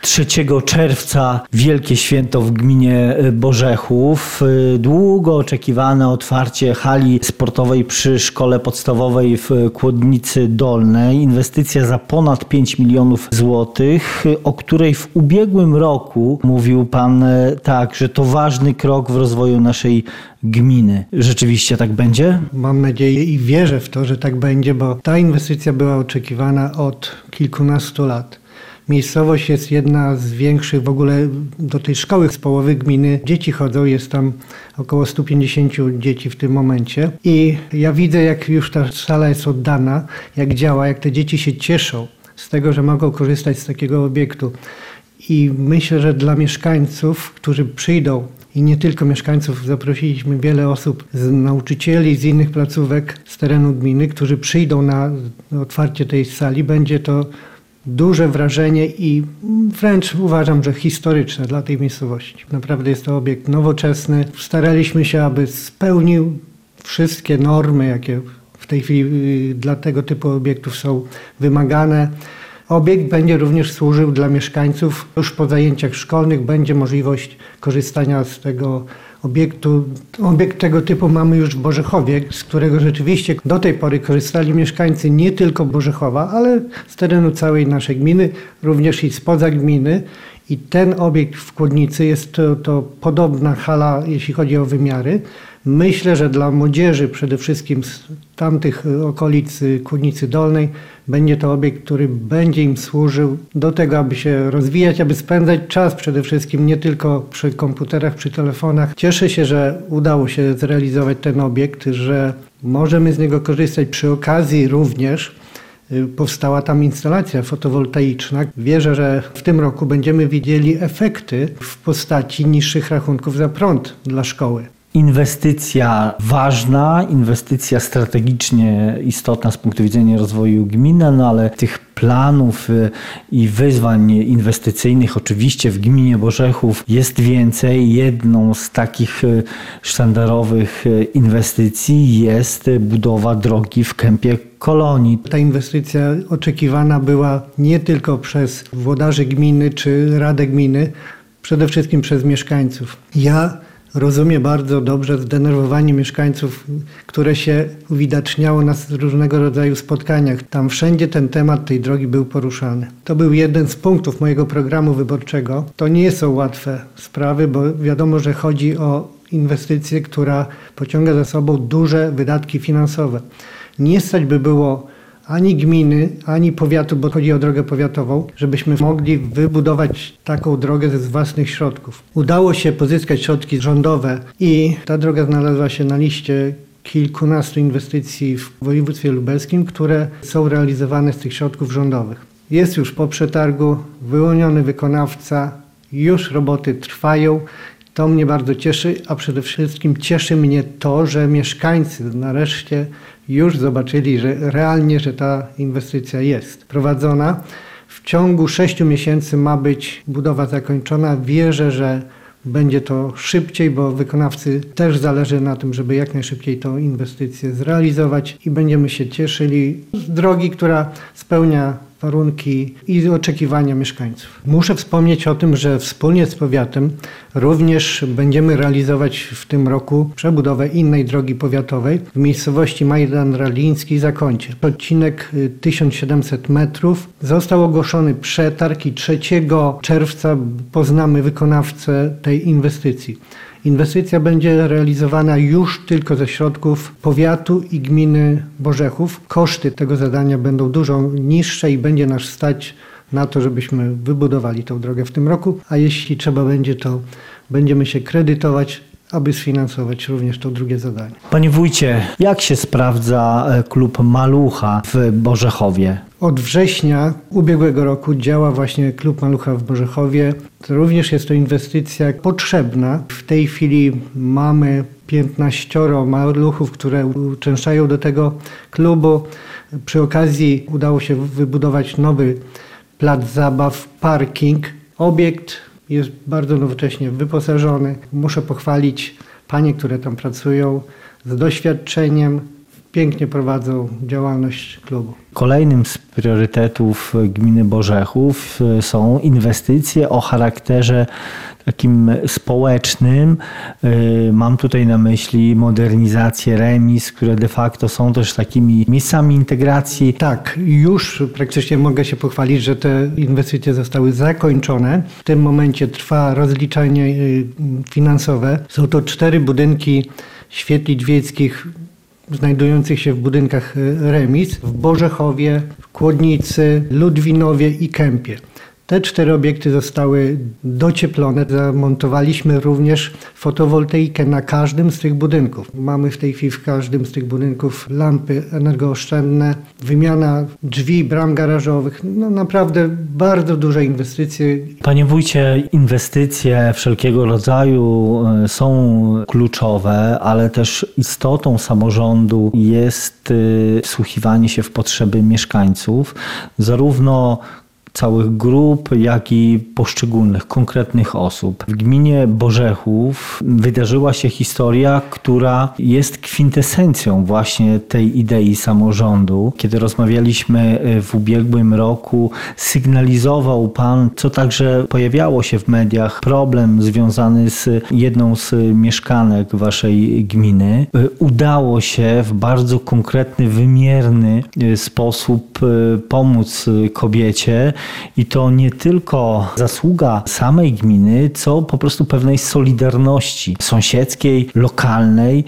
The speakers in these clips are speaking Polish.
3 czerwca wielkie święto w gminie Borzechów. Długo oczekiwane otwarcie hali sportowej przy szkole podstawowej w Kłodnicy Dolnej. Inwestycja za ponad 5 milionów złotych, o której w ubiegłym roku mówił pan tak, że to ważny krok w rozwoju naszej gminy. Rzeczywiście tak będzie? Mam nadzieję i wierzę w to, że tak będzie, bo ta inwestycja była oczekiwana od kilkunastu lat. Miejscowość jest jedna z większych w ogóle do tej szkoły z połowy gminy. Dzieci chodzą, jest tam około 150 dzieci w tym momencie. I ja widzę, jak już ta sala jest oddana, jak działa, jak te dzieci się cieszą z tego, że mogą korzystać z takiego obiektu. I myślę, że dla mieszkańców, którzy przyjdą, i nie tylko mieszkańców, zaprosiliśmy wiele osób, nauczycieli z innych placówek z terenu gminy, którzy przyjdą na otwarcie tej sali. Będzie to duże wrażenie i wręcz uważam, że historyczne dla tej miejscowości. Naprawdę jest to obiekt nowoczesny. Staraliśmy się, aby spełnił wszystkie normy, jakie w tej chwili dla tego typu obiektów są wymagane. Obiekt będzie również służył dla mieszkańców. Już po zajęciach szkolnych będzie możliwość korzystania z tego obiektu. Obiekt tego typu mamy już w Borzechowie, z którego rzeczywiście do tej pory korzystali mieszkańcy nie tylko Borzechowa, ale z terenu całej naszej gminy, również i spoza gminy. I ten obiekt w Kłodnicy jest to podobna hala, jeśli chodzi o wymiary. Myślę, że dla młodzieży przede wszystkim z tamtych okolic Kłodnicy Dolnej będzie to obiekt, który będzie im służył do tego, aby się rozwijać, aby spędzać czas przede wszystkim nie tylko przy komputerach, przy telefonach. Cieszę się, że udało się zrealizować ten obiekt, że możemy z niego korzystać. Przy okazji również powstała tam instalacja fotowoltaiczna. Wierzę, że w tym roku będziemy widzieli efekty w postaci niższych rachunków za prąd dla szkoły. Inwestycja ważna, inwestycja strategicznie istotna z punktu widzenia rozwoju gminy, ale tych planów i wyzwań inwestycyjnych oczywiście w gminie Borzechów jest więcej. Jedną z takich sztandarowych inwestycji jest budowa drogi w Kępie Kolonii. Ta inwestycja oczekiwana była nie tylko przez włodarzy gminy czy Radę Gminy, przede wszystkim przez mieszkańców. Ja rozumiem bardzo dobrze zdenerwowanie mieszkańców, które się uwidaczniało na różnego rodzaju spotkaniach. Tam wszędzie ten temat tej drogi był poruszany. To był jeden z punktów mojego programu wyborczego. To nie są łatwe sprawy, bo wiadomo, że chodzi o inwestycję, która pociąga za sobą duże wydatki finansowe. Nie stać by było ani gminy, ani powiatu, bo chodzi o drogę powiatową, żebyśmy mogli wybudować taką drogę ze własnych środków. Udało się pozyskać środki rządowe i ta droga znalazła się na liście kilkunastu inwestycji w województwie lubelskim, które są realizowane z tych środków rządowych. Jest już po przetargu, wyłoniony wykonawca, już roboty trwają. To mnie bardzo cieszy, a przede wszystkim cieszy mnie to, że mieszkańcy nareszcie już zobaczyli, że realnie, że ta inwestycja jest prowadzona. W ciągu 6 miesięcy ma być budowa zakończona. Wierzę, że będzie to szybciej, bo wykonawcy też zależy na tym, żeby jak najszybciej tę inwestycję zrealizować i będziemy się cieszyli z drogi, która spełnia warunki i oczekiwania mieszkańców. Muszę wspomnieć o tym, że wspólnie z powiatem również będziemy realizować w tym roku przebudowę innej drogi powiatowej w miejscowości Majdan Raliński, Zakącie. Odcinek 1700 metrów. Został ogłoszony przetarg i 3 czerwca poznamy wykonawcę tej inwestycji. Inwestycja będzie realizowana już tylko ze środków powiatu i gminy Borzechów. Koszty tego zadania będą dużo niższe i będzie nas stać na to, żebyśmy wybudowali tę drogę w tym roku, a jeśli trzeba będzie, to będziemy się kredytować, aby sfinansować również to drugie zadanie. Panie wójcie, jak się sprawdza klub Malucha w Borzechowie? Od września ubiegłego roku działa właśnie klub Malucha w Borzechowie. To również jest to inwestycja potrzebna. W tej chwili mamy 15 maluchów, które uczęszczają do tego klubu. Przy okazji udało się wybudować nowy plac zabaw, parking. Obiekt jest bardzo nowocześnie wyposażony. Muszę pochwalić panie, które tam pracują z doświadczeniem. pięknie prowadzą działalność klubu. Kolejnym z priorytetów gminy Borzechów są inwestycje o charakterze takim społecznym. Mam tutaj na myśli modernizację remiz, które de facto są też takimi miejscami integracji. Tak, już praktycznie mogę się pochwalić, że te inwestycje zostały zakończone. W tym momencie trwa rozliczanie finansowe. Są to 4 budynki świetlic wieckich znajdujących się w budynkach remiz w Borzechowie, Kłodnicy, Ludwinowie i Kępie. Te 4 obiekty zostały docieplone. Zamontowaliśmy również fotowoltaikę na każdym z tych budynków. Mamy w tej chwili w każdym z tych budynków lampy energooszczędne, wymiana drzwi, bram garażowych. No naprawdę bardzo duże inwestycje. Panie wójcie, inwestycje wszelkiego rodzaju są kluczowe, ale też istotą samorządu jest wsłuchiwanie się w potrzeby mieszkańców, zarówno całych grup, jak i poszczególnych, konkretnych osób. W gminie Borzechów wydarzyła się historia, która jest kwintesencją właśnie tej idei samorządu. Kiedy rozmawialiśmy w ubiegłym roku, sygnalizował Pan, co także pojawiało się w mediach, problem związany z jedną z mieszkanek waszej gminy. Udało się w bardzo konkretny, wymierny sposób pomóc kobiecie. I to nie tylko zasługa samej gminy, co po prostu pewnej solidarności sąsiedzkiej, lokalnej,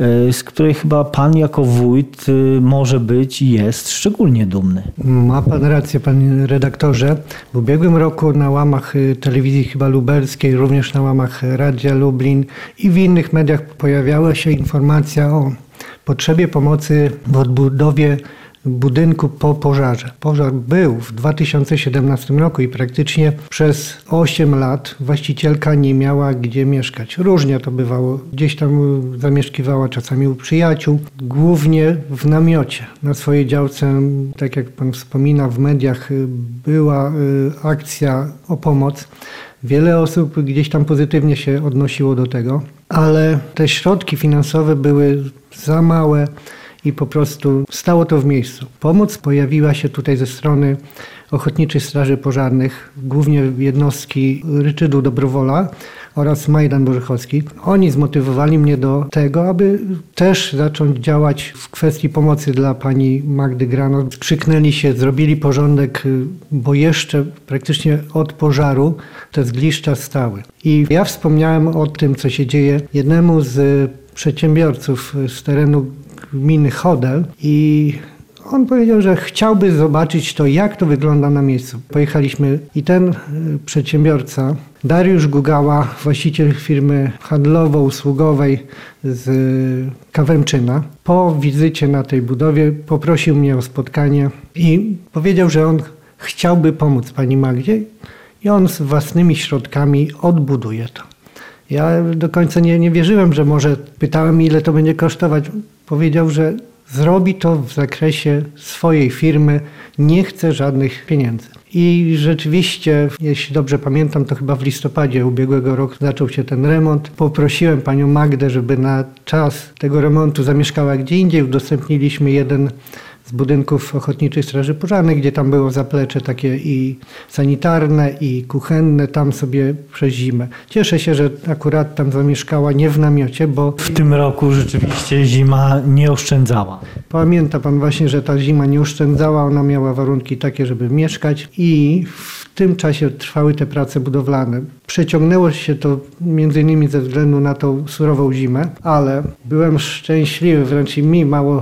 z której chyba Pan jako wójt może być i jest szczególnie dumny. Ma Pan rację, Panie redaktorze. W ubiegłym roku na łamach telewizji chyba lubelskiej, również na łamach Radia Lublin i w innych mediach pojawiała się informacja o potrzebie pomocy w odbudowie budynku po pożarze. Pożar był w 2017 roku i praktycznie przez 8 lat właścicielka nie miała gdzie mieszkać. Różnie to bywało. Gdzieś tam zamieszkiwała czasami u przyjaciół, głównie w namiocie. Na swojej działce, tak jak Pan wspomina, w mediach była akcja o pomoc. Wiele osób gdzieś tam pozytywnie się odnosiło do tego, ale te środki finansowe były za małe i po prostu stało to w miejscu. Pomoc pojawiła się tutaj ze strony Ochotniczych Straży Pożarnych, głównie jednostki Ryczydu Dobrowola oraz Majdan Borzechowski. Oni zmotywowali mnie do tego, aby też zacząć działać w kwestii pomocy dla pani Magdy Grano. Skrzyknęli się, zrobili porządek, bo jeszcze praktycznie od pożaru te zgliszcza stały. I ja wspomniałem o tym, co się dzieje jednemu z przedsiębiorców z terenu gminy Chodel i on powiedział, że chciałby zobaczyć to, jak to wygląda na miejscu. Pojechaliśmy i ten przedsiębiorca, Dariusz Gugała, właściciel firmy handlowo-usługowej z Kawęczyna, po wizycie na tej budowie poprosił mnie o spotkanie i powiedział, że on chciałby pomóc pani Magdzie i on z własnymi środkami odbuduje to. Ja do końca nie wierzyłem, że może pytałem, ile to będzie kosztować. Powiedział, że zrobi to w zakresie swojej firmy, nie chce żadnych pieniędzy. I rzeczywiście, jeśli dobrze pamiętam, to chyba w listopadzie ubiegłego roku zaczął się ten remont. Poprosiłem panią Magdę, żeby na czas tego remontu zamieszkała gdzie indziej. Udostępniliśmy jeden z budynków Ochotniczej Straży Pożarnej, gdzie tam było zaplecze takie i sanitarne, i kuchenne, tam sobie przez zimę. Cieszę się, że akurat tam zamieszkała nie w namiocie, bo w tym roku rzeczywiście zima nie oszczędzała. Pamięta Pan właśnie, że ta zima nie oszczędzała, ona miała warunki takie, żeby mieszkać i w tym czasie trwały te prace budowlane. Przeciągnęło się to między innymi ze względu na tą surową zimę, ale byłem szczęśliwy, wręcz i mi mało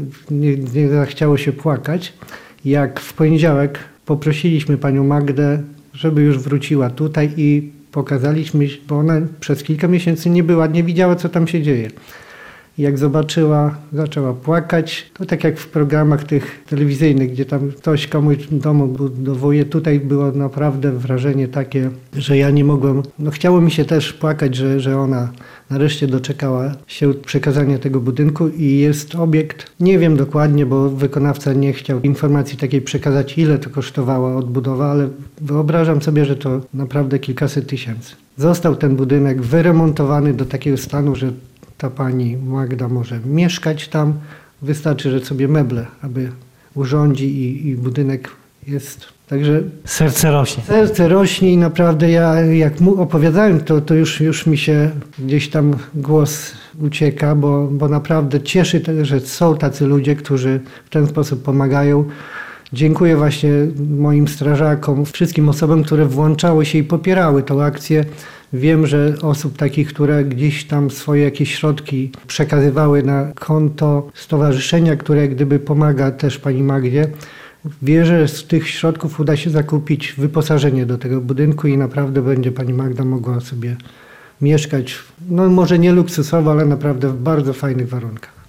nie zachciało się płakać, jak w poniedziałek poprosiliśmy panią Magdę, żeby już wróciła tutaj i pokazaliśmy, bo ona przez kilka miesięcy nie była, nie widziała, co tam się dzieje. Jak zobaczyła, zaczęła płakać. To tak jak w programach tych telewizyjnych, gdzie tam ktoś komuś w domu budowuje. Tutaj było naprawdę wrażenie takie, że ja nie mogłem. No chciało mi się też płakać, że ona nareszcie doczekała się przekazania tego budynku i jest obiekt, nie wiem dokładnie, bo wykonawca nie chciał informacji takiej przekazać, ile to kosztowała odbudowa, ale wyobrażam sobie, że to naprawdę kilkaset tysięcy. Został ten budynek wyremontowany do takiego stanu, że ta pani Magda może mieszkać tam, wystarczy, że sobie meble, aby urządzi i budynek jest. Także serce rośnie. Serce rośnie i naprawdę ja jak mu opowiadałem, to już mi się gdzieś tam głos ucieka, bo naprawdę cieszy, że są tacy ludzie, którzy w ten sposób pomagają. Dziękuję właśnie moim strażakom, wszystkim osobom, które włączały się i popierały tę akcję. Wiem, że osób takich, które gdzieś tam swoje jakieś środki przekazywały na konto stowarzyszenia, które gdyby pomaga też pani Magdzie. Wierzę, że z tych środków uda się zakupić wyposażenie do tego budynku i naprawdę będzie pani Magda mogła sobie mieszkać, no może nie luksusowo, ale naprawdę w bardzo fajnych warunkach.